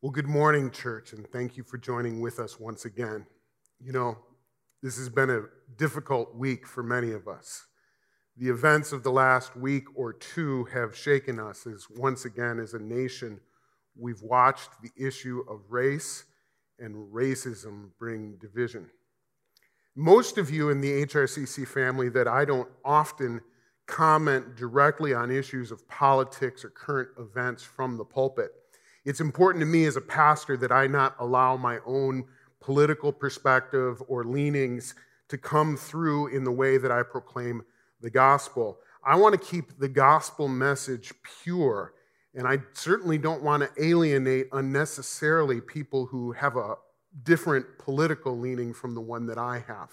Well, good morning, church, and thank you for joining with us once again. You know, this has been a difficult week for many of us. The events of the last week or two have shaken us as once again, as a nation, we've watched the issue of race and racism bring division. Most of you in the HRCC family that I don't often comment directly on issues of politics or current events from the pulpit. It's important to me as a pastor that I not allow my own political perspective or leanings to come through in the way that I proclaim the gospel. I want to keep the gospel message pure, and I certainly don't want to alienate unnecessarily people who have a different political leaning from the one that I have.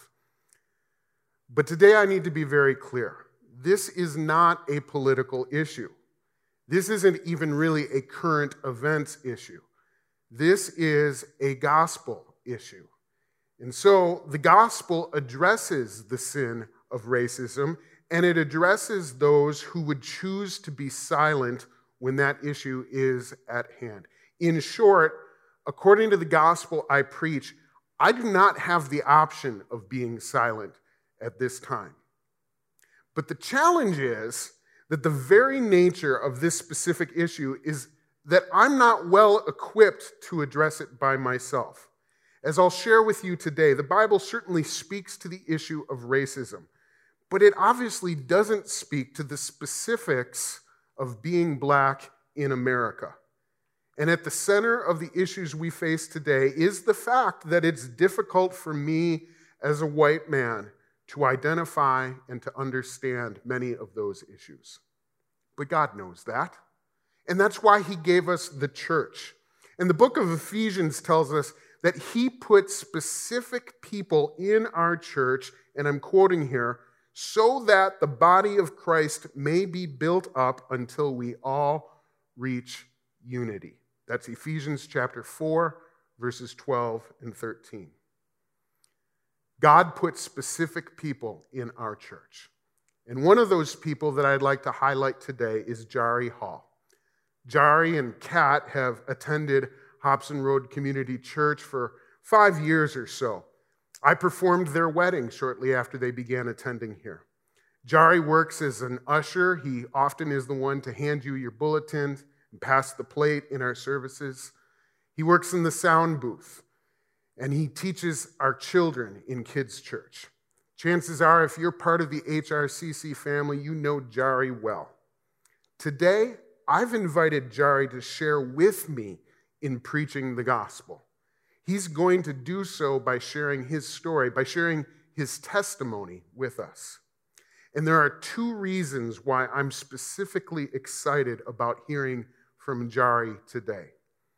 But today I need to be very clear. This is not a political issue. This isn't even really a current events issue. This is a gospel issue. And so the gospel addresses the sin of racism, and it addresses those who would choose to be silent when that issue is at hand. In short, according to the gospel I preach, I do not have the option of being silent at this time. But the challenge is that the very nature of this specific issue is that I'm not well equipped to address it by myself. As I'll share with you today, the Bible certainly speaks to the issue of racism, but it obviously doesn't speak to the specifics of being black in America. And at the center of the issues we face today is the fact that it's difficult for me as a white man to identify and to understand many of those issues. But God knows that. And that's why he gave us the church. And the book of Ephesians tells us that he put specific people in our church, and I'm quoting here, so that the body of Christ may be built up until we all reach unity. That's Ephesians chapter 4, verses 12 and 13. God put specific people in our church. And one of those people that I'd like to highlight today is Jari Hall. Jari and Kat have attended Hobson Road Community Church for 5 years or so. I performed their wedding shortly after they began attending here. Jari works as an usher. He often is the one to hand you your bulletin and pass the plate in our services. He works in the sound booth. And he teaches our children in kids' church. Chances are, if you're part of the HRCC family, you know Jari well. Today, I've invited Jari to share with me in preaching the gospel. He's going to do so by sharing his story, by sharing his testimony with us. And there are two reasons why I'm specifically excited about hearing from Jari today.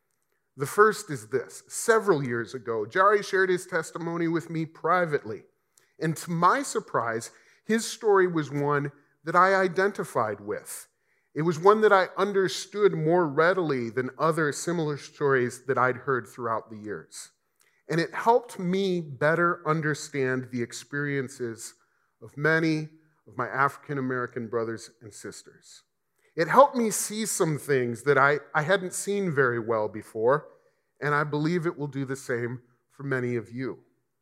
The first is this. Several years ago, Jari shared his testimony with me privately. And to my surprise, his story was one that I identified with. It was one that I understood more readily than other similar stories that I'd heard throughout the years. And it helped me better understand the experiences of many of my African American brothers and sisters. It helped me see some things that I hadn't seen very well before, and I believe it will do the same for many of you.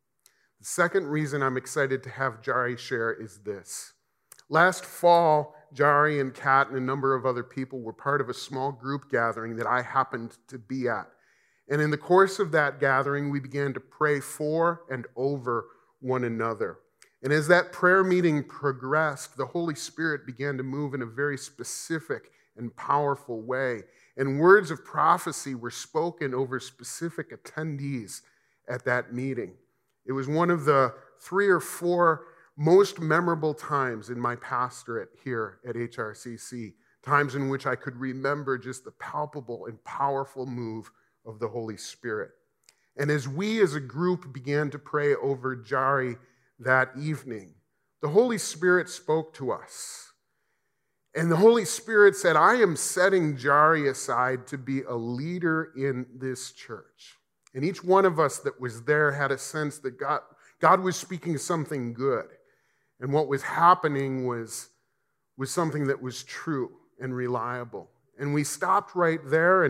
The second reason I'm excited to have Jari share is this. Last fall, Jari and Kat and a number of other people were part of a small group gathering that I happened to be at. And in the course of that gathering, we began to pray for and over one another. And as that prayer meeting progressed, the Holy Spirit began to move in a very specific and powerful way. And words of prophecy were spoken over specific attendees at that meeting. It was one of the 3 or 4 most memorable times in my pastorate here at HRCC, times in which I could remember just the palpable and powerful move of the Holy Spirit. And as we as a group began to pray over Jari that evening, the Holy Spirit spoke to us. And the Holy Spirit said, I am setting Jari aside to be a leader in this church. And each one of us that was there had a sense that God was speaking something good. And what was happening was something that was true and reliable. And we stopped right there, and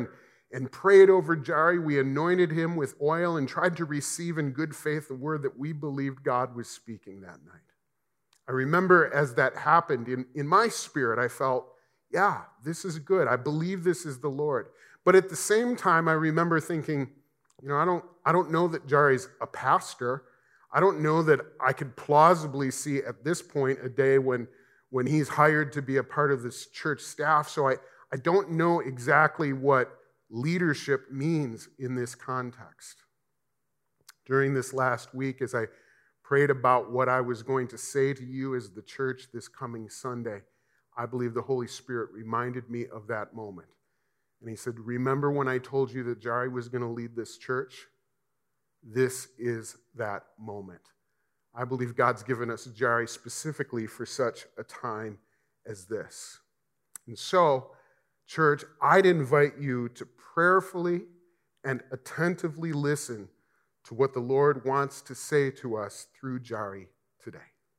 and prayed over Jari. We anointed him with oil and tried to receive in good faith the word that we believed God was speaking that night. I remember as that happened, in my spirit, I felt, yeah, this is good. I believe this is the Lord. But at the same time, I remember thinking, I don't know that Jari's a pastor. I don't know that I could plausibly see at this point a day when he's hired to be a part of this church staff. So I don't know exactly what leadership means in this context. During this last week, as I prayed about what I was going to say to you as the church this coming Sunday, I believe the Holy Spirit reminded me of that moment. And he said, remember when I told you that Jari was going to lead this church? This is that moment. I believe God's given us Jari specifically for such a time as this. And so, church, I'd invite you to prayerfully and attentively listen to what the Lord wants to say to us through Jari today.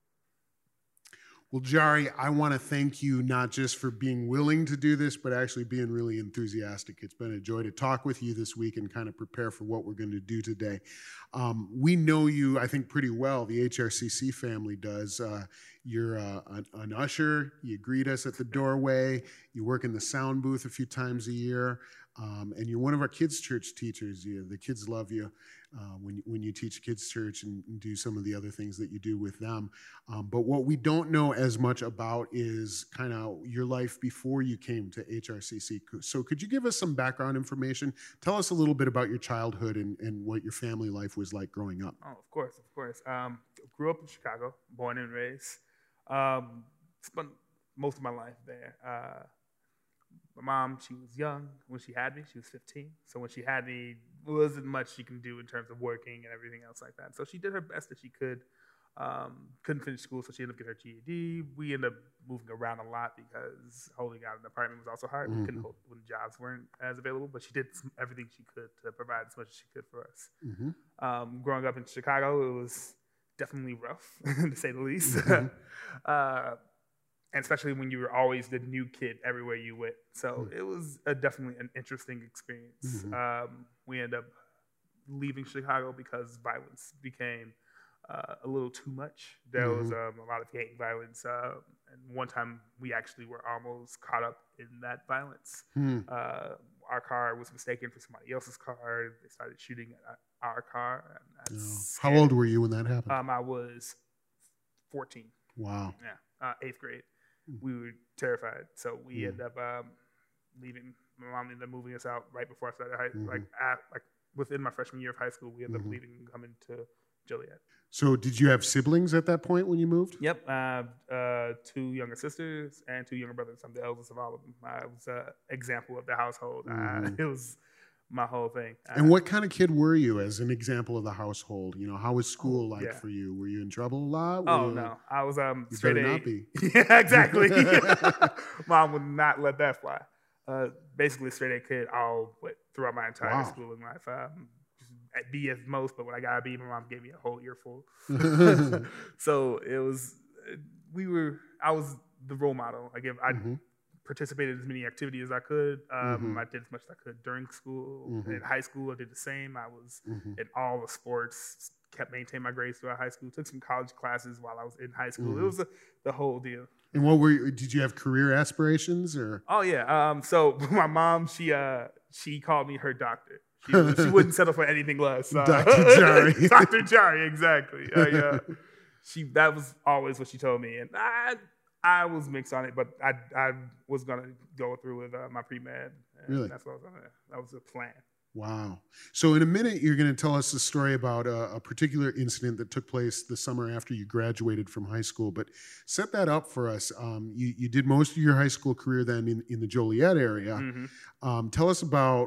Well, Jari, I want to thank you not just for being willing to do this, but actually being really enthusiastic. It's been a joy to talk with you this week and kind of prepare for what we're going to do today. We know you, I think, pretty well. The HRCC family does. You're an usher. You greet us at the doorway. You work in the sound booth a few times a year. And you're one of our kids' church teachers. The kids love you when you teach kids' church and do some of the other things that you do with them. But what we don't know as much about is kind of your life before you came to HRCC. So could you give us some background information? Tell us a little bit about your childhood and what your family life was like growing up. Oh, of course. Grew up in Chicago, born and raised. Spent most of my life there. My mom, she was young when she had me. She was 15. So when she had me, there wasn't much she can do in terms of working and everything else like that. So she did her best that she could. Couldn't finish school, so she ended up getting her GED. We ended up moving around a lot because holding out an apartment was also hard. We couldn't hold when jobs weren't as available, but she did everything she could to provide as much as she could for us. Growing up in Chicago, it was definitely rough, to say the least. And especially when you were always the new kid everywhere you went. So it was definitely an interesting experience. We ended up leaving Chicago because violence became a little too much. There was a lot of gang violence. And one time we actually were almost caught up in that violence. Our car was mistaken for somebody else's car. They started shooting at our car. And How old were you when that happened? I was 14. Wow. Yeah, 8th grade. We were terrified, so we ended up leaving. My mom ended up moving us out right before I started like within my freshman year of high school. We ended up leaving and coming to Joliet. So did you have siblings at that point when you moved? Yep, 2 younger sisters and 2 younger brothers. I'm the eldest of all of them. I was an example of the household. It was my whole thing. And what kind of kid were you as an example of the household? How was school like for you? Were you in trouble a lot? No. I was straight A. Not be. Yeah, exactly. Mom would not let that fly. Basically, straight A kid all throughout my entire schooling life. At B at most, but when I got a B, my mom gave me a whole earful. So it was, I was the role model. Like if I participated in as many activities as I could. I did as much as I could during school. In high school, I did the same. I was in all the sports, kept maintaining my grades throughout high school, took some college classes while I was in high school. It was the whole deal. And did you have career aspirations or? Oh yeah. So my mom, she called me her doctor. She wouldn't settle for anything less. Dr. Jari. Dr. Jari, exactly. That was always what she told me. And I was mixed on it, but I was going to go through with my pre-med. Really? That's what that was the plan. Wow. So in a minute, you're going to tell us a story about a particular incident that took place the summer after you graduated from high school. But set that up for us. You did most of your high school career then in the Joliet area. Tell us about,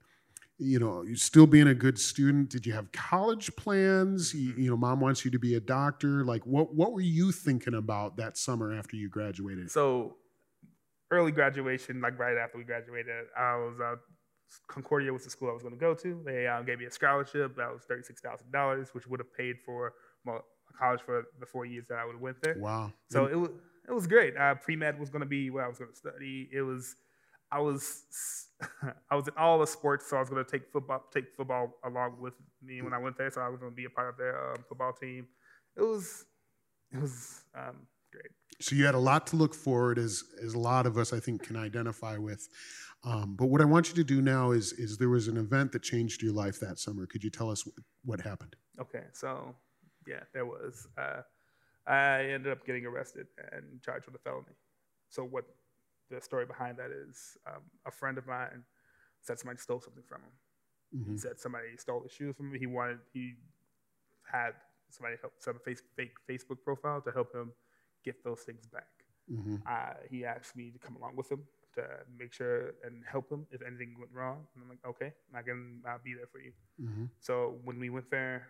you still being a good student. Did you have college plans? Mom wants you to be a doctor. What were you thinking about that summer after you graduated? So early graduation, right after we graduated, I was Concordia was the school I was going to go to. They gave me a scholarship that was $36,000, which would have paid for college for the 4 years that I would have went there. Wow! So it was great. Pre-med was going to be what I was going to study. It was I was I was in all the sports, so I was going to take football along with me when I went there. So I was going to be a part of their football team. It was great. So you had a lot to look forward, as a lot of us, I think, can identify with. But what I want you to do now is there was an event that changed your life that summer. Could you tell us what happened? Okay, so yeah, there was. I ended up getting arrested and charged with a felony. So what the story behind that is, a friend of mine said somebody stole something from him. Mm-hmm. He said somebody stole his shoes from him. He had somebody help set a fake Facebook profile to help him get those things back. Mm-hmm. He asked me to come along with him to make sure and help him if anything went wrong. And I'm like, okay, I'll be there for you. Mm-hmm. So when we went there,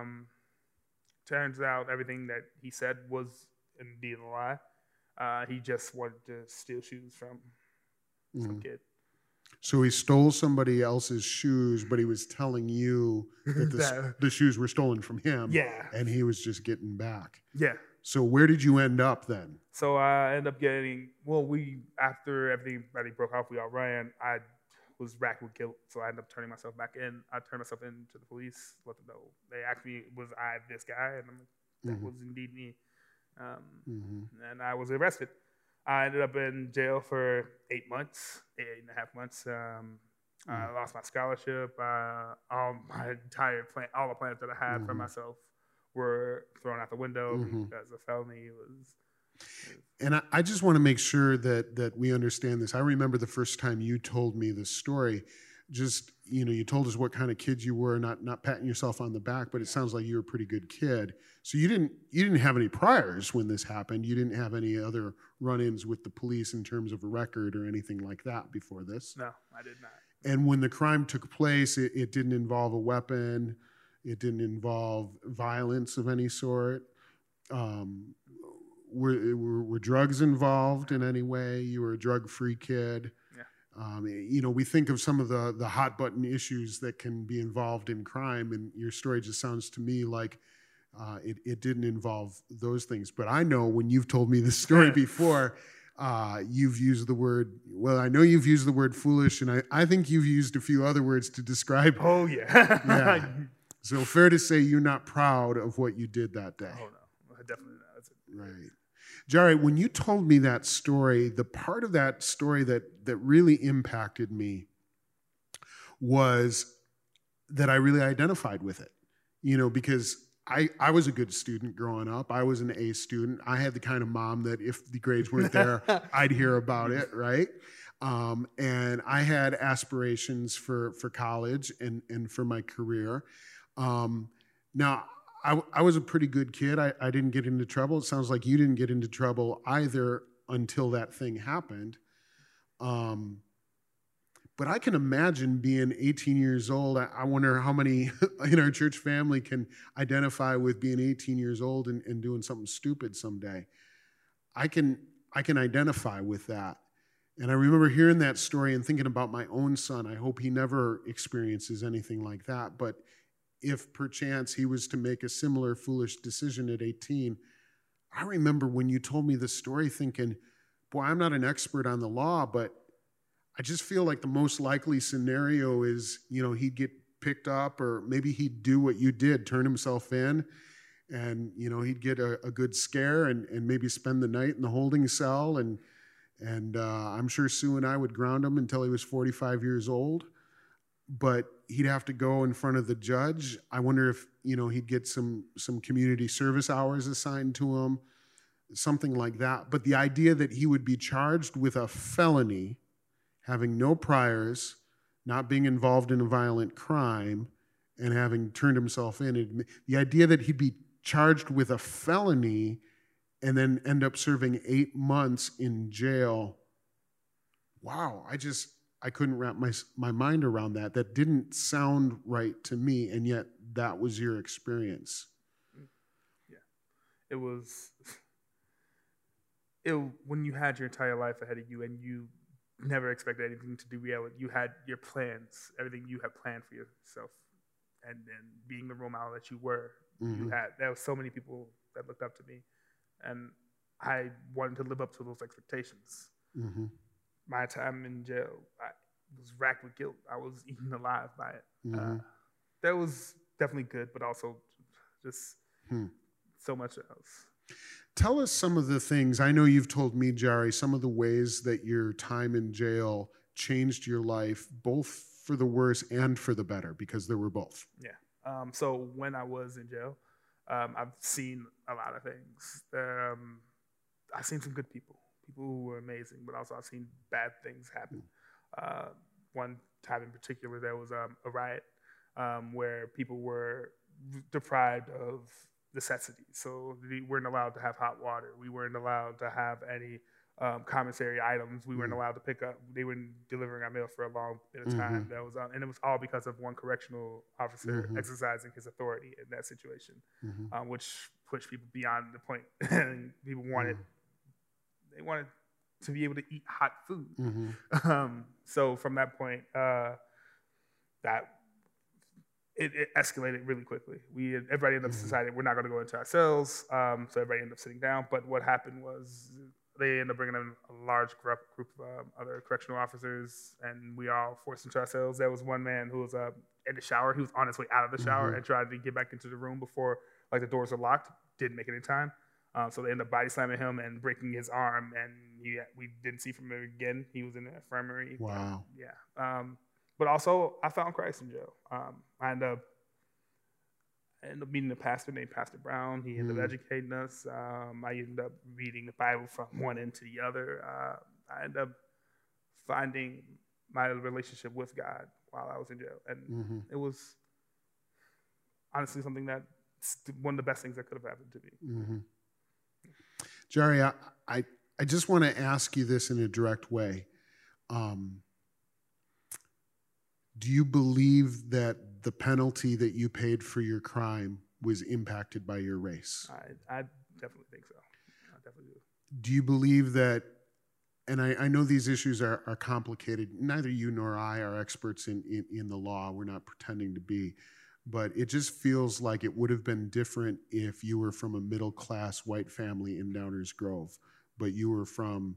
turns out everything that he said was indeed a lie. He just wanted to steal shoes from some kid. So he stole somebody else's shoes, but he was telling you that the shoes were stolen from him. Yeah. And he was just getting back. Yeah. So where did you end up then? So I ended up getting, after everybody broke off, we all ran. I was racked with guilt, so I ended up turning myself back in. I turned myself in to the police, let them know. They asked me, was I this guy? And I'm like, that was indeed me. And I was arrested. I ended up in jail for 8 months, 8.5 months. I lost my scholarship. All the plans that I had for myself were thrown out the window because a felony was. And I just want to make sure that we understand this. I remember the first time you told me this story. Just, you told us what kind of kid you were, not patting yourself on the back, but it sounds like you were a pretty good kid. So you didn't have any priors when this happened. You didn't have any other run-ins with the police in terms of a record or anything like that before this. No, I did not. And when the crime took place, it didn't involve a weapon. It didn't involve violence of any sort. Were drugs involved in any way? You were a drug-free kid. Yeah. We think of some of the hot button issues that can be involved in crime, and your story just sounds to me like it didn't involve those things. But I know when you've told me this story before, you've used the word, I know you've used the word foolish, and I think you've used a few other words to describe. Oh, yeah. Yeah. So fair to say you're not proud of what you did that day. Oh, no. Definitely not. Right. Jari, when you told me that story, the part of that story that really impacted me was that I really identified with it, because I was a good student growing up. I was an A student. I had the kind of mom that if the grades weren't there, I'd hear about it, right? And I had aspirations for college and for my career. Now, I was a pretty good kid. I didn't get into trouble. It sounds like you didn't get into trouble either until that thing happened. But I can imagine being 18 years old. I wonder how many in our church family can identify with being 18 years old and doing something stupid someday. I can identify with that. And I remember hearing that story and thinking about my own son. I hope he never experiences anything like that. But if perchance he was to make a similar foolish decision at 18, I remember when you told me this story thinking, boy, I'm not an expert on the law, but I just feel like the most likely scenario is, he'd get picked up, or maybe he'd do what you did, turn himself in, and, he'd get a good scare and maybe spend the night in the holding cell. And I'm sure Sue and I would ground him until he was 45 years old. But he'd have to go in front of the judge. I wonder if, he'd get some community service hours assigned to him, something like that. But the idea that he would be charged with a felony, having no priors, not being involved in a violent crime, and having turned himself in, the idea that he'd be charged with a felony and then end up serving 8 months in jail, wow, I couldn't wrap my mind around that. That didn't sound right to me, and yet that was your experience. Yeah. It was, when you had your entire life ahead of you and you never expected anything to do reality, you had your plans, everything you had planned for yourself, and then being the role model that you were, there were so many people that looked up to me, and I wanted to live up to those expectations. my time in jail, I was racked with guilt. I was eaten alive by it. That was definitely good, but also just so much else. Tell us some of the things, I know you've told me, Jari, some of the ways that your time in jail changed your life, both for the worse and for the better, because there were both. Yeah. So when I was in jail, I've seen a lot of things. I've seen some good people who were amazing, but also I've seen bad things happen. One time in particular, there was a riot where people were deprived of necessities. So we weren't allowed to have hot water. We weren't allowed to have any commissary items. We weren't allowed to pick up. They were delivering our mail for a long bit of time. That was, and it was all because of one correctional officer exercising his authority in that situation, which pushed people beyond the point. And people wanted, they wanted to be able to eat hot food. So from that point, it escalated really quickly. Everybody ended up deciding we're not going to go into our cells. So everybody ended up sitting down. But what happened was they ended up bringing in a large group of other correctional officers, and we all forced into our cells. There was one man who was in the shower. He was on his way out of the shower and tried to get back into the room before the doors were locked. Didn't make it in time. So they ended up body slamming him and breaking his arm, and we didn't see from him again. He was in the infirmary. Wow. Yeah. But also, I found Christ in jail. I ended up meeting a pastor named Pastor Brown. He ended up educating us. I ended up reading the Bible from one end to the other. I ended up finding my relationship with God while I was in jail. And it was honestly something that one of the best things that could have happened to me. Jari, I just want to ask you this in a direct way. Do you believe that the penalty that you paid for your crime was impacted by your race? I definitely think so. I definitely do. Do you believe that, and I know these issues are complicated, neither you nor I are experts in the law, we're not pretending to be, but it just feels like it would have been different if you were from a middle-class white family in Downers Grove, but you were from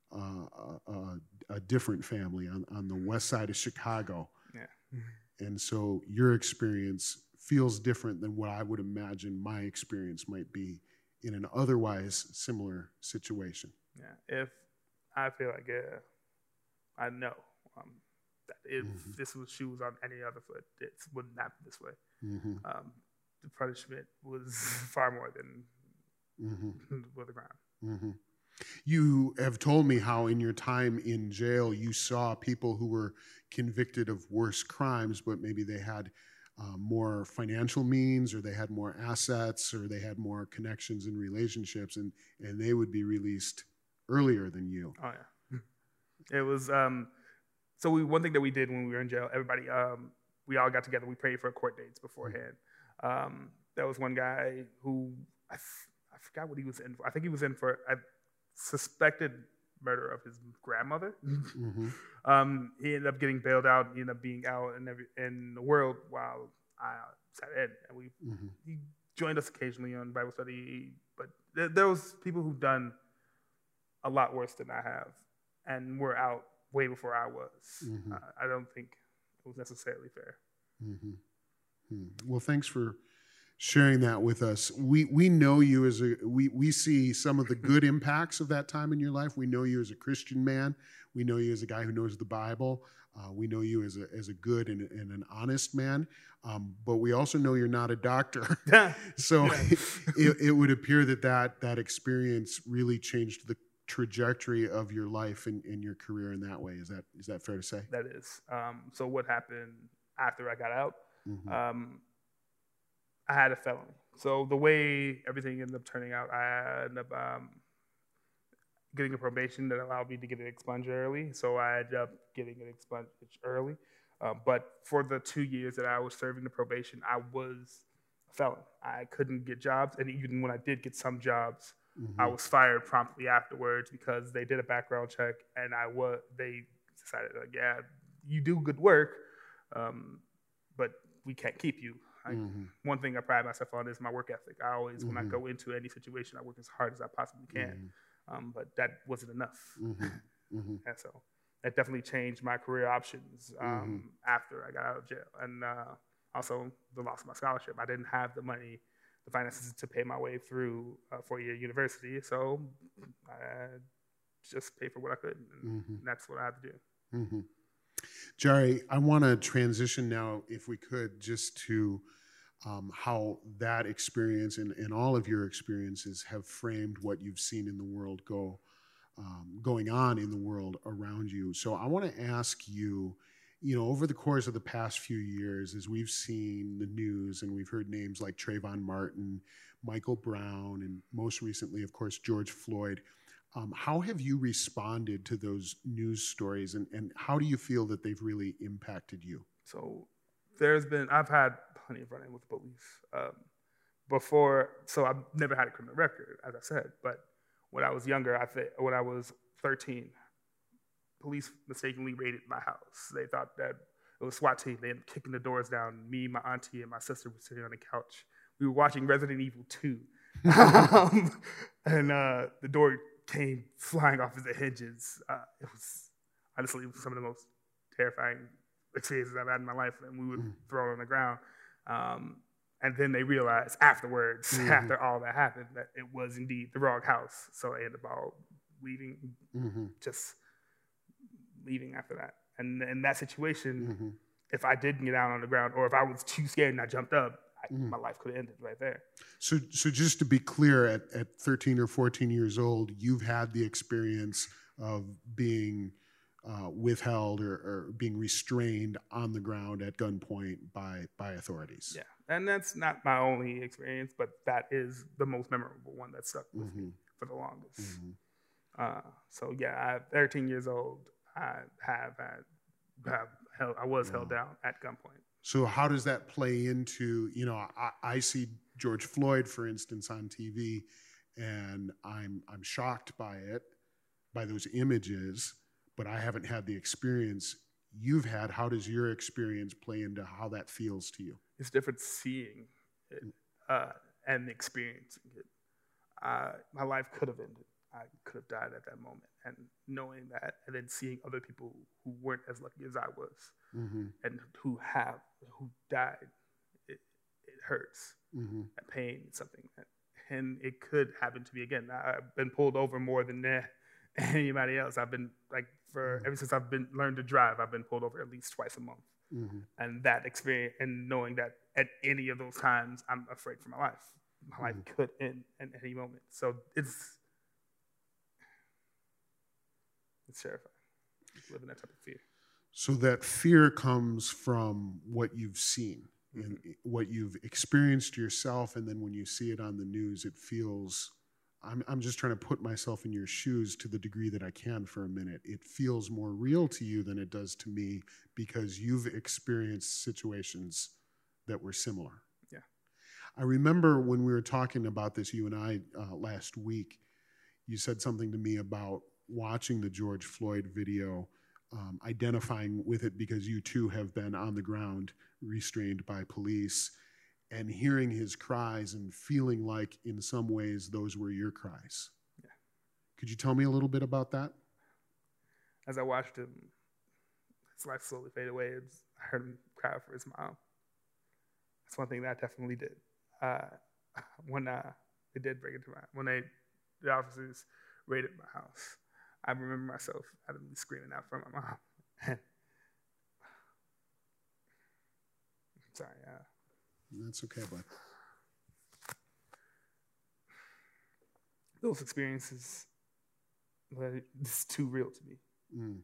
a different family on the west side of Chicago. Yeah. And so your experience feels different than what I would imagine my experience might be in an otherwise similar situation. Yeah. If I feel like, I know that if this was shoes on any other foot, it wouldn't happen this way. The punishment was far more than with the crime. You have told me how in your time in jail you saw people who were convicted of worse crimes, but maybe they had more financial means, or they had more assets, or they had more connections and relationships, and they would be released earlier than you. Oh yeah, it was. So one thing that we did when we were in jail, everybody, we all got together. We prayed for court dates beforehand. There was one guy who I forgot what he was in for. I think he was in for suspected murder of his grandmother. He ended up getting bailed out. He ended up being out in the world while I sat in. And he joined us occasionally on Bible study. But there was people who've done a lot worse than I have, and were out way before I was. I don't think it was necessarily fair. Well, thanks for sharing that with us. We know you as we see some of the good impacts of that time in your life. We know you as a Christian man. We know you as a guy who knows the Bible. We know you as a good and an honest man. But we also know you're not a doctor. So it would appear that experience really changed the trajectory of your life and your career in that way. Is that fair to say? That is. So what happened after I got out? I had a felony. So the way everything ended up turning out, I ended up getting a probation that allowed me to get it expunged early. So I ended up getting it expunged early. But for the 2 years that I was serving the probation, I was a felon. I couldn't get jobs. And even when I did get some jobs, I was fired promptly afterwards because they did a background check and they decided, like, yeah, you do good work, but we can't keep you. One thing I pride myself on is my work ethic. I always, when I go into any situation, I work as hard as I possibly can. But that wasn't enough. And so that definitely changed my career options after I got out of jail. And also the loss of my scholarship. I didn't have the money, the finances to pay my way through a 4-year university, so I just paid for what I could, and that's what I had to do. Jari, I want to transition now, if we could, just to how that experience and all of your experiences have framed what you've seen in the world going on in the world around you. So I want to ask you, over the course of the past few years, as we've seen the news and we've heard names like Trayvon Martin, Michael Brown, and most recently, of course, George Floyd, how have you responded to those news stories, and how do you feel that they've really impacted you? So I've had plenty of run-in with the police before, so I've never had a criminal record, as I said, but when I was younger, when I was 13, police mistakenly raided my house. They thought that it was SWAT team. They ended up kicking the doors down. Me, my auntie, and my sister were sitting on the couch. We were watching Resident Evil 2. And the door came flying off of the hinges. It was some of the most terrifying experiences I've had in my life. And we were thrown on the ground. And then they realized afterwards, after all that happened, that it was indeed the wrong house. So I ended up all leaving, just leaving after that. And in that situation, if I didn't get out on the ground, or if I was too scared and I jumped up, my life could have ended right there. So just to be clear, at 13 or 14 years old, you've had the experience of being withheld or being restrained on the ground at gunpoint by authorities. Yeah, and that's not my only experience, but that is the most memorable one that stuck with me for the longest. So yeah, at 13 years old, I was held down at gunpoint. So how does that play into, I see George Floyd, for instance, on TV, and I'm shocked by those images, but I haven't had the experience you've had. How does your experience play into how that feels to you? It's different seeing it and experiencing it. My life could have ended. I could have died at that moment. And knowing that, and then seeing other people who weren't as lucky as I was, and who died, it hurts. That pain is something and it could happen to me again. I've been pulled over more than anybody else. I've been ever since I've learned to drive, I've been pulled over at least twice a month. And that experience, and knowing that at any of those times, I'm afraid for my life. My life could end at any moment. So it's terrifying. Living that type of fear. So that fear comes from what you've seen, and what you've experienced yourself, and then when you see it on the news, it feels. I'm just trying to put myself in your shoes to the degree that I can for a minute. It feels more real to you than it does to me because you've experienced situations that were similar. Yeah. I remember when we were talking about this, you and I, last week, you said something to me about watching the George Floyd video, identifying with it because you too have been on the ground restrained by police, and hearing his cries and feeling like in some ways those were your cries. Yeah. Could you tell me a little bit about that? As I watched him, his life slowly fade away, I heard him cry for his mom. That's one thing that I definitely did. When they did break into when the officers raided my house, I remember myself adamantly screaming out for my mom. And sorry. That's okay, bud. Those experiences, it's too real to me.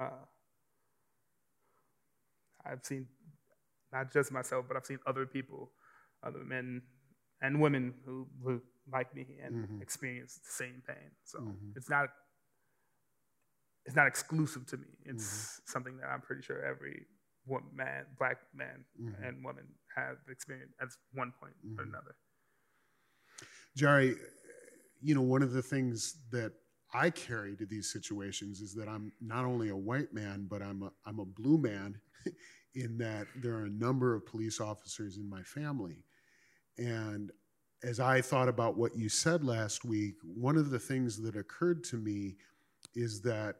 I've seen not just myself, but I've seen other people, other men and women who like me and experience the same pain. So it's not exclusive to me. It's something that I'm pretty sure every black man and woman have experienced at one point or another. Jari, one of the things that I carry to these situations is that I'm not only a white man, but I'm a blue man in that there are a number of police officers in my family. And as I thought about what you said last week, one of the things that occurred to me is that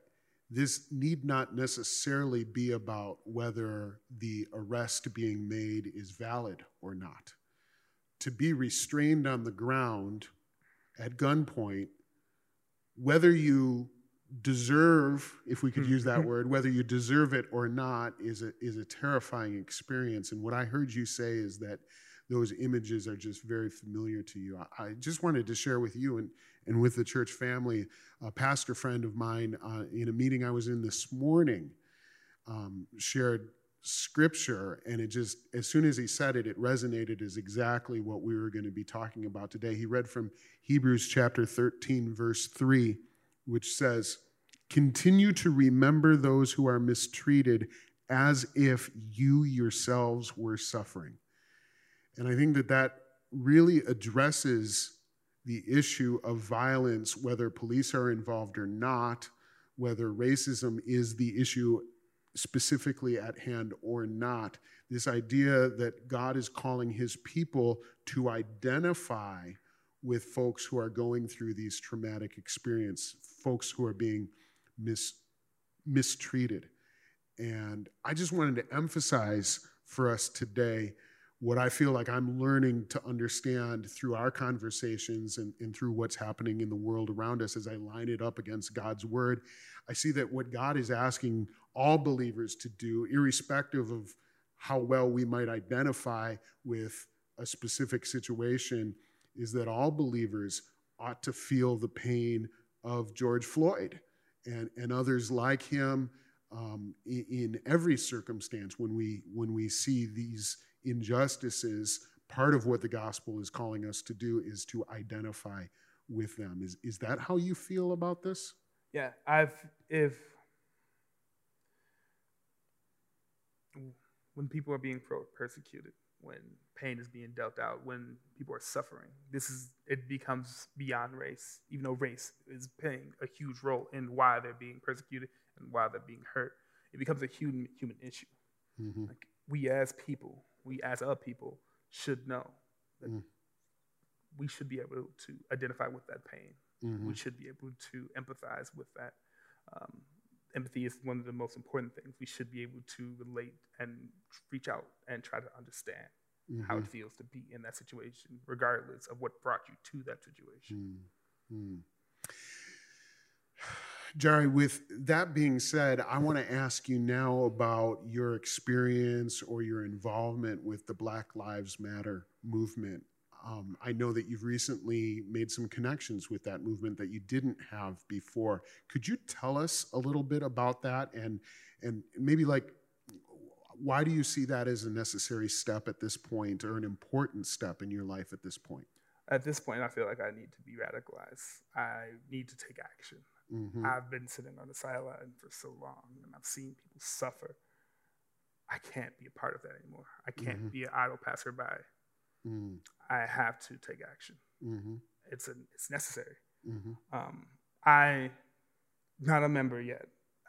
this need not necessarily be about whether the arrest being made is valid or not. To be restrained on the ground at gunpoint, whether you deserve, if we could use that word, whether you deserve it or not, is a terrifying experience. And what I heard you say is that those images are just very familiar to you. I just wanted to share with you and with the church family, a pastor friend of mine in a meeting I was in this morning shared scripture, and it just, as soon as he said it, it resonated as exactly what we were going to be talking about today. He read from Hebrews chapter 13, verse 3, which says, "Continue to remember those who are mistreated as if you yourselves were suffering." And I think that really addresses the issue of violence, whether police are involved or not, whether racism is the issue specifically at hand or not. This idea that God is calling his people to identify with folks who are going through these traumatic experiences, folks who are being mistreated. And I just wanted to emphasize for us today what I feel like I'm learning to understand through our conversations and through what's happening in the world around us as I line it up against God's word. I see that what God is asking all believers to do, irrespective of how well we might identify with a specific situation, is that all believers ought to feel the pain of George Floyd and others like him in every circumstance. When we see these injustices, part of what the gospel is calling us to do is to identify with them. Is that how you feel about this? Yeah, when people are being persecuted, when pain is being dealt out, when people are suffering, it becomes beyond race, even though race is playing a huge role in why they're being persecuted and why they're being hurt. It becomes a human issue. Mm-hmm. Like we as other people should know that we should be able to identify with that pain. Mm-hmm. We should be able to empathize with that. Empathy is one of the most important things. We should be able to relate and reach out and try to understand how it feels to be in that situation, regardless of what brought you to that situation. Jari, with that being said, I want to ask you now about your experience or your involvement with the Black Lives Matter movement. I know that you've recently made some connections with that movement that you didn't have before. Could you tell us a little bit about that and maybe why do you see that as a necessary step at this point or an important step in your life at this point? At this point, I feel like I need to be radicalized. I need to take action. Mm-hmm. I've been sitting on the sideline for so long and I've seen people suffer. I can't be a part of that anymore. I can't be an idle passerby. Mm-hmm. I have to take action. Mm-hmm. It's necessary. Mm-hmm. I'm not a member yet.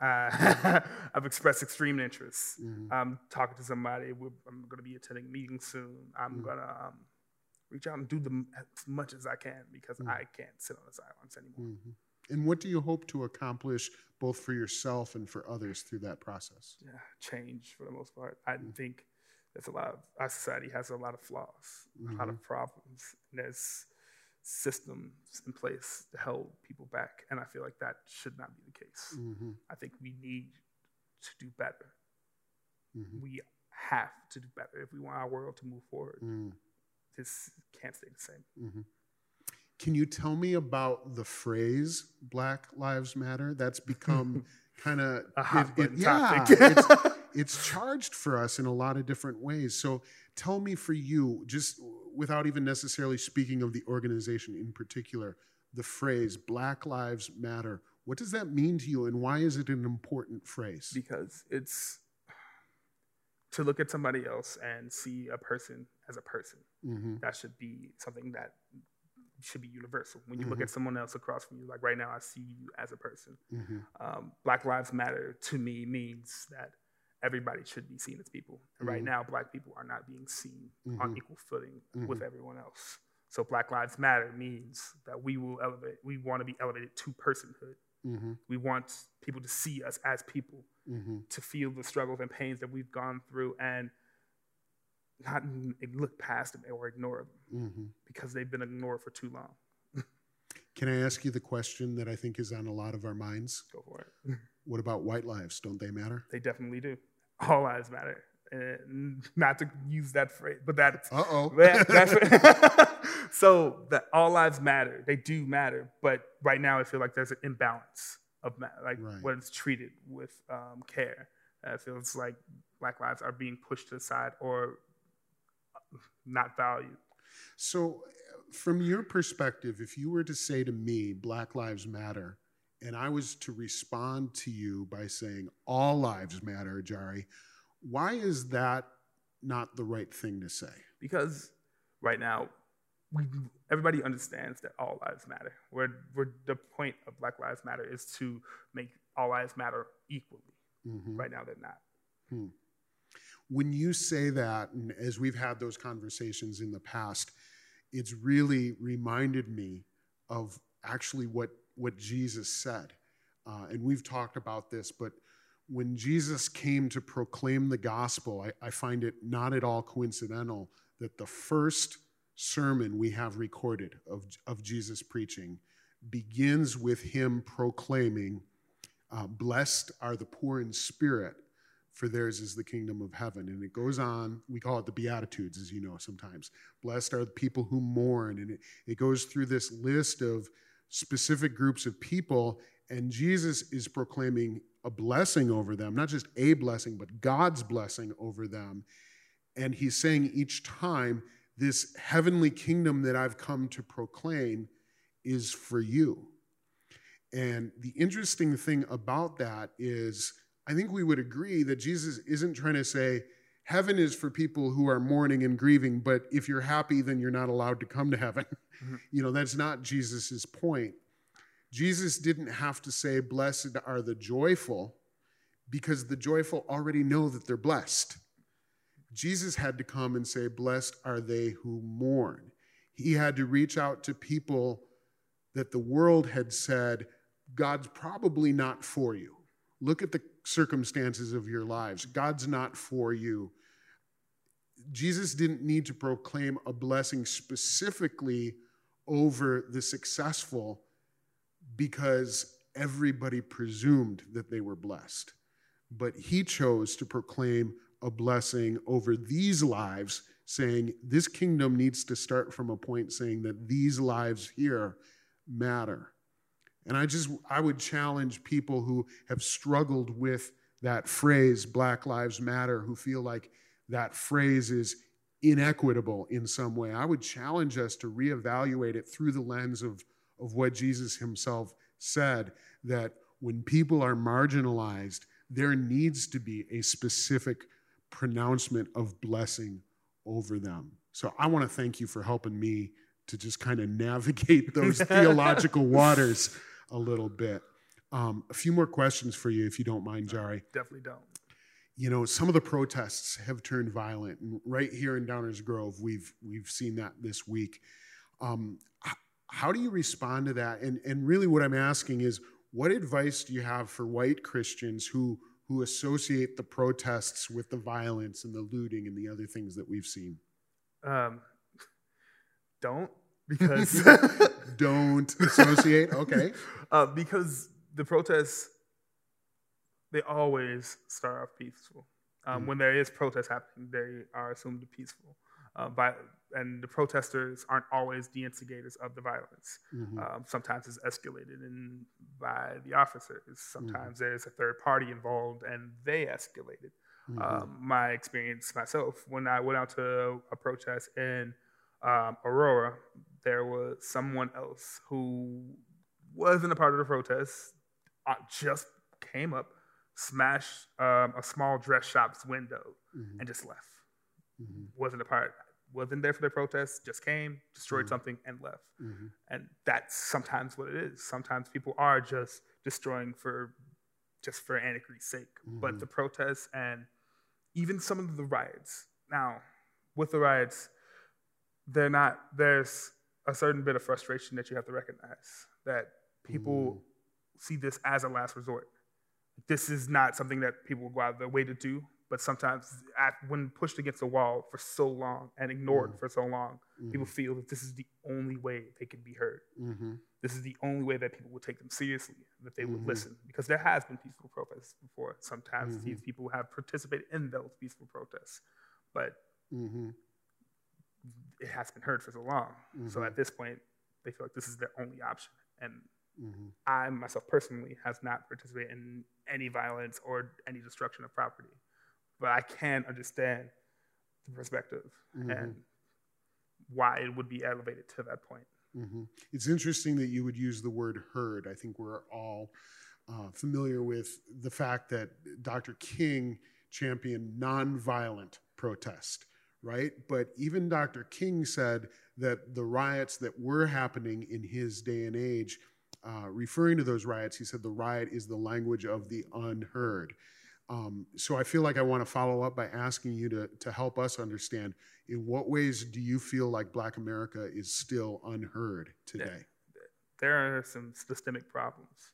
I've expressed extreme interest. Mm-hmm. I'm talking to somebody. I'm going to be attending a meeting soon. I'm going to reach out and do as much as I can because I can't sit on the sidelines anymore. Mm-hmm. And what do you hope to accomplish both for yourself and for others through that process? Yeah, change for the most part. I think our society has a lot of flaws, a lot of problems. And there's systems in place to hold people back. And I feel like that should not be the case. Mm-hmm. I think we need to do better. Mm-hmm. We have to do better if we want our world to move forward. This can't stay the same. Mm-hmm. Can you tell me about the phrase Black Lives Matter? That's become kind of a hot button topic. It's charged for us in a lot of different ways. So tell me, for you, just without even necessarily speaking of the organization in particular, the phrase Black Lives Matter, what does that mean to you and why is it an important phrase? Because it's to look at somebody else and see a person as a person. Mm-hmm. That should be something that should be universal. When you look at someone else across from you, like right now, I see you as a person. Mm-hmm. Black Lives Matter to me means that everybody should be seen as people. And right now, Black people are not being seen on equal footing with everyone else. So Black Lives Matter means that we want to be elevated to personhood Mm-hmm. We want people to see us as people, Mm-hmm. to feel the struggles and pains that we've gone through, and not look past them or ignore them Mm-hmm. because they've been ignored for too long. Can I ask you the question that I think is on a lot of our minds? Go for it. What about white lives? Don't they matter? They definitely do. All lives matter. Not to use that phrase, but that's Uh-oh. so that all lives matter. They do matter, but right now I feel like there's an imbalance of Right. what is treated with care. It feels like Black lives are being pushed to the side or not valued. So, from your perspective, if you were to say to me, Black Lives Matter, and I was to respond to you by saying, all lives matter, Jari, why is that not the right thing to say? Because right now, everybody understands that all lives matter. The point of Black Lives Matter is to make all lives matter equally. Mm-hmm. Right now, they're not. When you say that, and as we've had those conversations in the past, it's really reminded me of actually what Jesus said. And we've talked about this, but when Jesus came to proclaim the gospel, I find it not at all coincidental that the first sermon we have recorded of Jesus preaching begins with him proclaiming, blessed are the poor in spirit, for theirs is the kingdom of heaven. And it goes on, we call it the Beatitudes, as you know sometimes. Blessed are the people who mourn. And it goes through this list of specific groups of people, and Jesus is proclaiming a blessing over them, not just a blessing, but God's blessing over them. And he's saying each time, this heavenly kingdom that I've come to proclaim is for you. And the interesting thing about that is, I think we would agree that Jesus isn't trying to say, heaven is for people who are mourning and grieving, but if you're happy, then you're not allowed to come to heaven. Mm-hmm. That's not Jesus's point. Jesus didn't have to say, blessed are the joyful, because the joyful already know that they're blessed. Jesus had to come and say, blessed are they who mourn. He had to reach out to people that the world had said, God's probably not for you. Look at the circumstances of your lives. God's not for you. Jesus didn't need to proclaim a blessing specifically over the successful because everybody presumed that they were blessed. But he chose to proclaim a blessing over these lives, saying this kingdom needs to start from a point saying that these lives here matter. And I would challenge people who have struggled with that phrase, Black Lives Matter, who feel like that phrase is inequitable in some way. I would challenge us to reevaluate it through the lens of what Jesus himself said, that when people are marginalized, there needs to be a specific pronouncement of blessing over them. So I want to thank you for helping me to just kind of navigate those theological waters a little bit. A few more questions for you, if you don't mind, Jari. Definitely don't. Some of the protests have turned violent. And right here in Downers Grove, we've seen that this week. How do you respond to that? And really what I'm asking is, what advice do you have for white Christians who associate the protests with the violence and the looting and the other things that we've seen? Don't, because don't associate. Okay. Because the protests, they always start off peaceful. When there is protest happening, they are assumed peaceful. And the protesters aren't always the instigators of the violence. Mm-hmm. Sometimes it's escalated by the officers. Sometimes there's a third party involved and they escalated. Mm-hmm. My experience myself, when I went out to a protest in Aurora, there was someone else who wasn't a part of the protest, just came up, smashed a small dress shop's window, mm-hmm. and just left. Mm-hmm. Wasn't there for the protest, just came, destroyed mm-hmm. something, and left. Mm-hmm. And that's sometimes what it is. Sometimes people are just destroying for anarchy's sake. Mm-hmm. But the protests and even some of the riots. Now, with the riots, there's a certain bit of frustration that you have to recognize, that people see this as a last resort. This is not something that people will go out of their way to do, but sometimes when pushed against the wall for so long and ignored for so long, people feel that this is the only way they can be heard. This is the only way that people will take them seriously, that they would listen. Because there has been peaceful protests before. Sometimes these people have participated in those peaceful protests, but it has been heard for so long. So at this point, they feel like this is their only option. And I, myself personally, has not participated in any violence or any destruction of property. But I can understand the perspective and why it would be elevated to that point. It's interesting that you would use the word heard. I think we're all familiar with the fact that Dr. King championed nonviolent protest, right? But even Dr. King said that the riots that were happening in his day and age, referring to those riots, he said the riot is the language of the unheard. So I feel like I want to follow up by asking you to help us understand, in what ways do you feel like Black America is still unheard today? There are some systemic problems.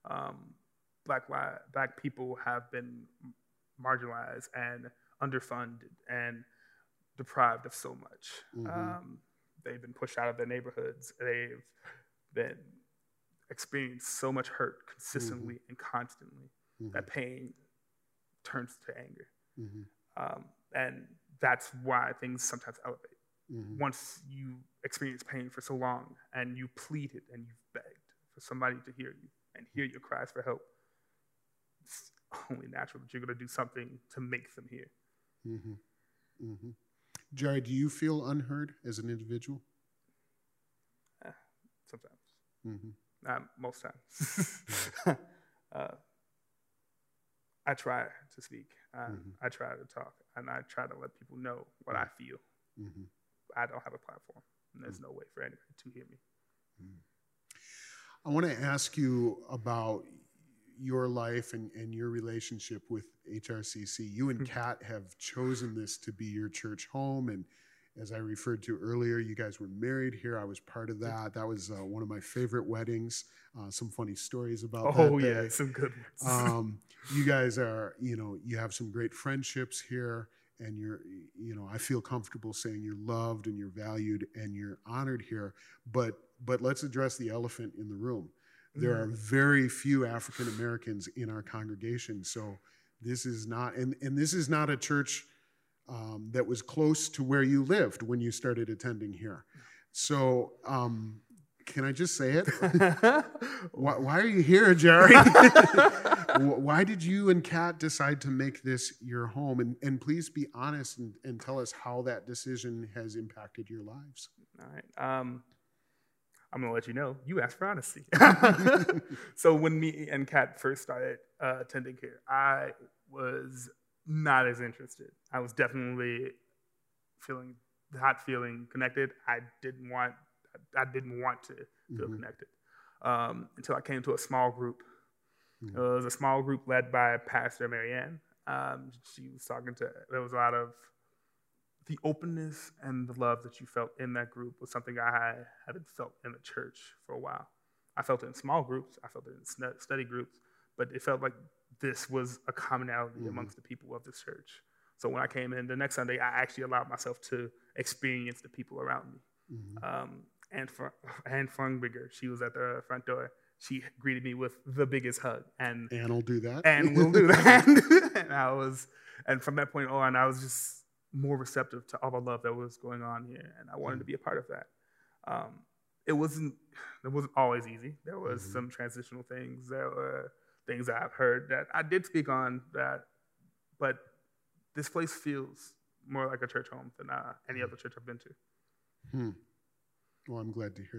Black people have been marginalized and underfunded and deprived of so much. They've been pushed out of their neighborhoods. They've been experienced so much hurt consistently and constantly that pain turns to anger. And that's why things sometimes elevate. Once you experience pain for so long and you pleaded and you've begged for somebody to hear you and hear your cries for help, it's only natural that you're going to do something to make them hear. Jerry, do you feel unheard as an individual? Sometimes. Not most times. I try to speak. I try to talk. And I try to let people know what I feel. I don't have a platform. And there's no way for anybody to hear me. I want to ask you about your life and your relationship with HRCC. You and Kat have chosen this to be your church home, and as I referred to earlier, you guys were married here. I was part of that. That was one of my favorite weddings. Some funny stories about that day. Yeah, some good ones. You guys are, you have some great friendships here, and I feel comfortable saying you're loved and you're valued and you're honored here. But let's address the elephant in the room. There are very few African Americans in our congregation, so this is not, and this is not a church that was close to where you lived when you started attending here. So, can I just say it? Why are you here, Jerry? Why did you and Kat decide to make this your home? And please be honest and tell us how that decision has impacted your lives. All right. I'm going to let you know. You asked for honesty. So when me and Kat first started attending here, I was not as interested. I was definitely feeling connected. I didn't want to feel connected until I came to a small group. It was a small group led by Pastor Marianne. She was there was a lot of the openness and the love that you felt in that group was something I haven't felt in the church for a while. I felt it in small groups. I felt it in study groups, but it felt like this was a commonality amongst the people of this church. So when I came in the next Sunday, I actually allowed myself to experience the people around me. Anne Fungbiger, she was at the front door. She greeted me with the biggest hug. And Anne will do that. Anne will do that. and from that point on, I was just more receptive to all the love that was going on here, and I wanted to be a part of that. It wasn't always easy. There was some transitional things. There were things that I've heard that I did speak on but this place feels more like a church home than any other church I've been to. Well, I'm glad to hear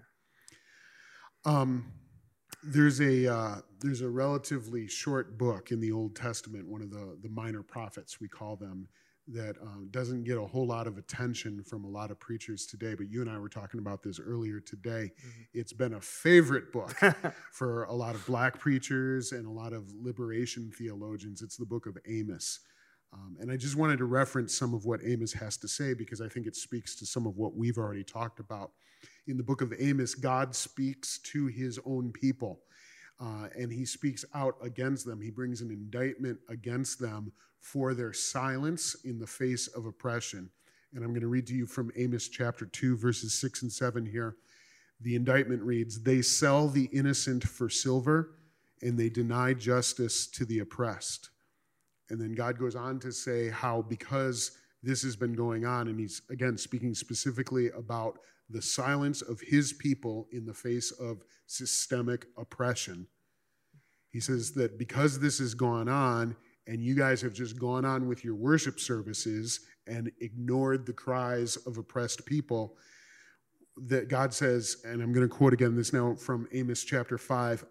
that. There's a relatively short book in the Old Testament, one of the minor prophets, we call them, that doesn't get a whole lot of attention from a lot of preachers today, but you and I were talking about this earlier today. It's been a favorite book for a lot of Black preachers and a lot of liberation theologians. It's the book of Amos. And I just wanted to reference some of what Amos has to say because I think it speaks to some of what we've already talked about. In the book of Amos, God speaks to his own people. and he speaks out against them. He brings an indictment against them for their silence in the face of oppression. And I'm going to read to you from Amos chapter 2, verses 6 and 7 here. The indictment reads, "They sell the innocent for silver, and they deny justice to the oppressed." And then God goes on to say how because this has been going on, and he's, again, speaking specifically about the silence of his people in the face of systemic oppression. He says that because this has gone on, and you guys have just gone on with your worship services and ignored the cries of oppressed people, that God says, and I'm going to quote again this now from Amos chapter 5,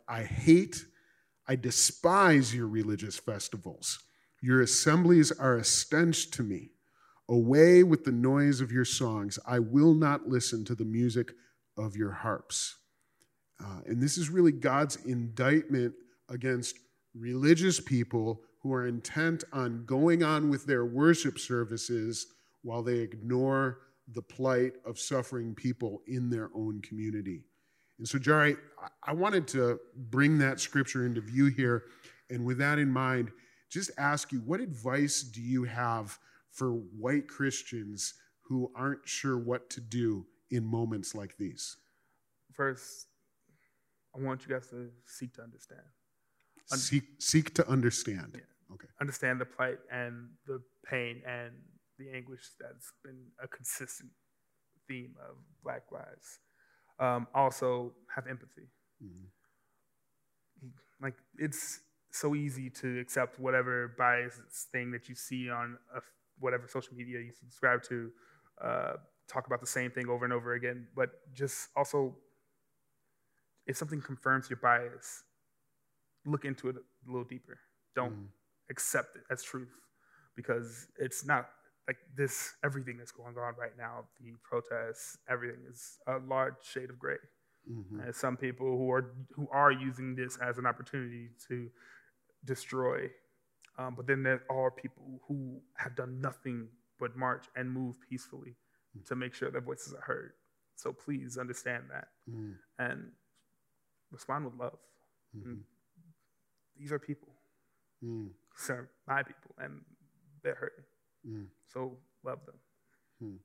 I despise your religious festivals. Your assemblies are a stench to me. Away with the noise of your songs. I will not listen to the music of your harps. And this is really God's indictment against religious people who are intent on going on with their worship services while they ignore the plight of suffering people in their own community. And so, Jari, I wanted to bring that scripture into view here, and with that in mind, just ask you, what advice do you have for white Christians who aren't sure what to do in moments like these? First, I want you guys to seek to understand. Seek to understand. Yeah. Okay. Understand the plight and the pain and the anguish that's been a consistent theme of Black lives. Also, have empathy. Mm-hmm. Like, it's so easy to accept whatever bias thing that you see on whatever social media you subscribe to, talk about the same thing over and over again, but just also, if something confirms your bias, look into it a little deeper. Don't accept it as truth, because it's not like this. Everything that's going on right now, the protests, everything is a large shade of gray. Mm-hmm. And some people who are using this as an opportunity to destroy, but then there are people who have done nothing but march and move peacefully to make sure their voices are heard. So please understand that and respond with love. Mm-hmm. These are people. These are my people, and they're hurting. So love them.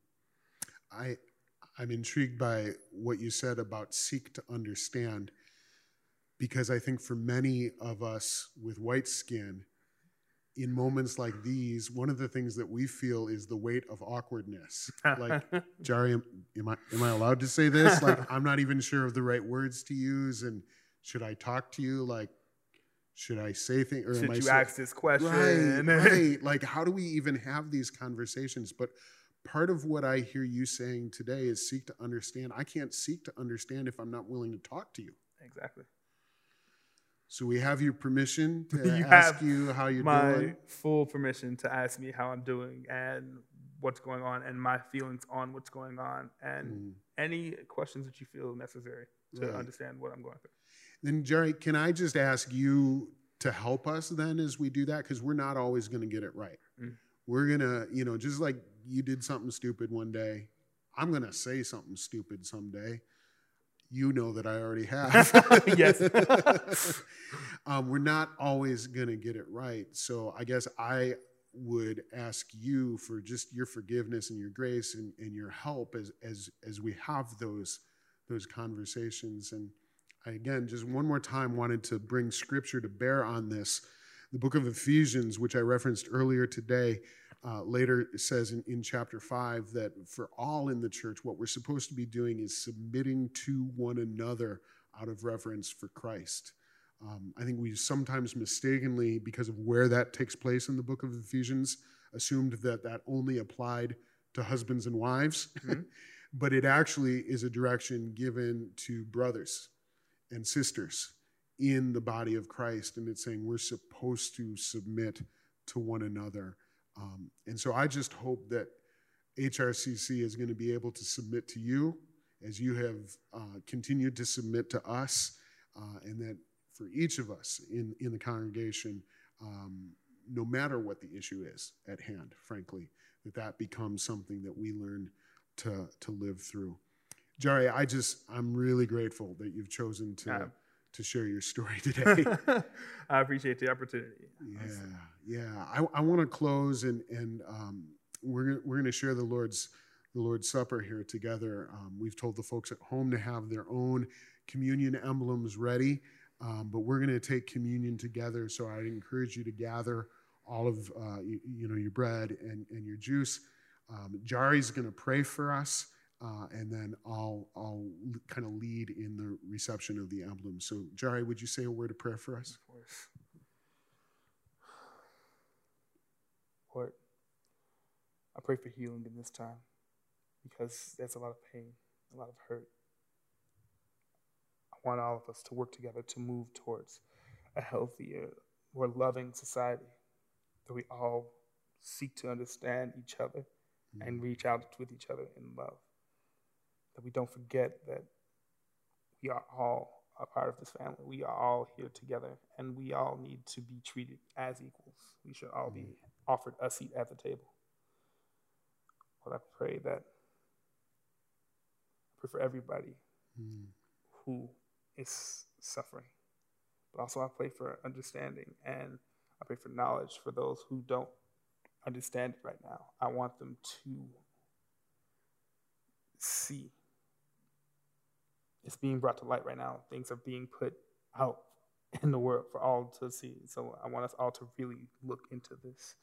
I'm intrigued by what you said about seek to understand, because I think for many of us with white skin, in moments like these, one of the things that we feel is the weight of awkwardness. Like, Jari, am I allowed to say this? Like, I'm not even sure of the right words to use, and should I talk to you? Like, should I say things? Or should you ask this question? Right. Like, how do we even have these conversations? But part of what I hear you saying today is seek to understand. I can't seek to understand if I'm not willing to talk to you. Exactly. So we have your permission to ask you how you're doing? My full permission to ask me how I'm doing and what's going on and my feelings on what's going on and any questions that you feel necessary to understand what I'm going through. Then, Jari, can I just ask you to help us then as we do that? Because we're not always going to get it right. We're going to, just like you did something stupid one day, I'm going to say something stupid someday. You know that I already have. Yes. We're not always going to get it right. So I guess I would ask you for just your forgiveness and your grace and your help as we have those conversations. And I, again, just one more time wanted to bring scripture to bear on this. The book of Ephesians, which I referenced earlier today, later says in chapter 5 that for all in the church, what we're supposed to be doing is submitting to one another out of reverence for Christ. I think we sometimes mistakenly, because of where that takes place in the book of Ephesians, assumed that only applied to husbands and wives. But it actually is a direction given to brothers and sisters in the body of Christ. And it's saying we're supposed to submit to one another. And so I just hope that HRCC is going to be able to submit to you as you have continued to submit to us, and that for each of us in the congregation, no matter what the issue is at hand, frankly, that becomes something that we learn to live through. Jari, I'm really grateful that you've chosen to share your story today. I appreciate the opportunity. I want to close, and we're going to share the Lord's Supper here together. We've told the folks at home to have their own communion emblems ready, but we're going to take communion together. So I'd encourage you to gather all of your bread and your juice. Jari's going to pray for us. And then I'll kind of lead in the reception of the emblem. So, Jari, would you say a word of prayer for us? Of course. Lord, I pray for healing in this time because there's a lot of pain, a lot of hurt. I want all of us to work together to move towards a healthier, more loving society, that we all seek to understand each other and reach out with each other in love. That we don't forget that we are all a part of this family. We are all here together, and we all need to be treated as equals. We should all be offered a seat at the table. Lord, I pray for everybody who is suffering. But also I pray for understanding, and I pray for knowledge for those who don't understand it right now. I want them to see. It's being brought to light right now. Things are being put out in the world for all to see. So I want us all to really look into this.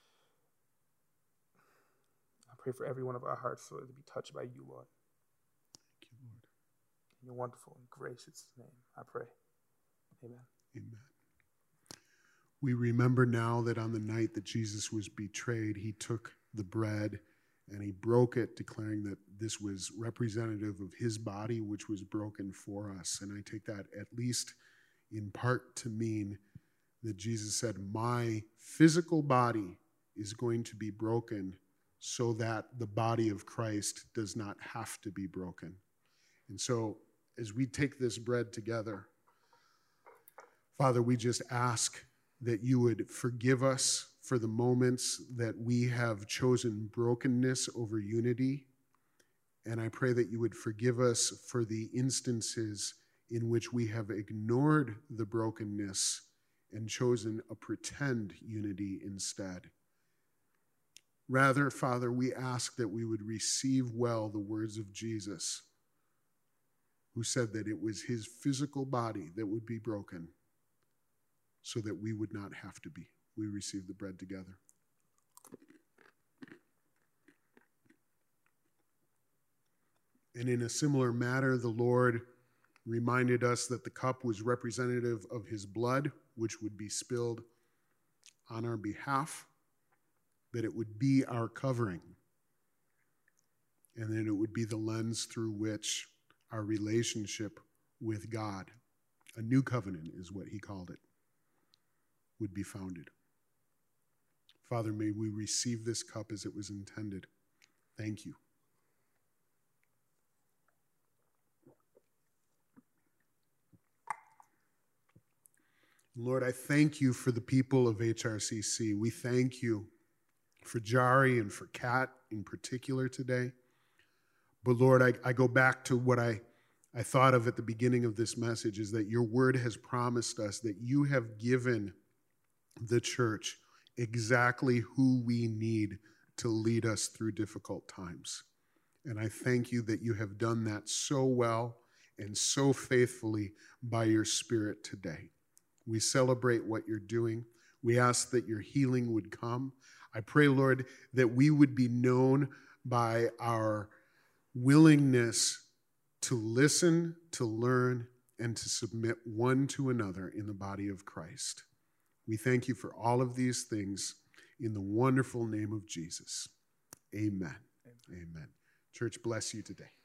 I pray for every one of our hearts, Lord, to be touched by you, Lord. Thank you, Lord. In your wonderful and gracious name, I pray. Amen. Amen. We remember now that on the night that Jesus was betrayed, he took the bread and he broke it, declaring that this was representative of his body, which was broken for us. And I take that at least in part to mean that Jesus said, my physical body is going to be broken so that the body of Christ does not have to be broken. And so as we take this bread together, Father, we just ask that you would forgive us for the moments that we have chosen brokenness over unity. And I pray that you would forgive us for the instances in which we have ignored the brokenness and chosen a pretend unity instead. Rather, Father, we ask that we would receive well the words of Jesus, who said that it was his physical body that would be broken so that we would not have to be. We receive the bread together. And in a similar manner, the Lord reminded us that the cup was representative of his blood, which would be spilled on our behalf, that it would be our covering, and that it would be the lens through which our relationship with God, a new covenant is what he called it, would be founded. Father, may we receive this cup as it was intended. Thank you. Lord, I thank you for the people of HRCC. We thank you for Jari and for Kat in particular today. But Lord, I go back to what I thought of at the beginning of this message, is that your word has promised us that you have given the church exactly who we need to lead us through difficult times. And I thank you that you have done that so well and so faithfully by your Spirit today. We celebrate what you're doing. We ask that your healing would come. I pray, Lord, that we would be known by our willingness to listen, to learn, and to submit one to another in the body of Christ. We thank you for all of these things in the wonderful name of Jesus. Amen. Amen. Church, bless you today.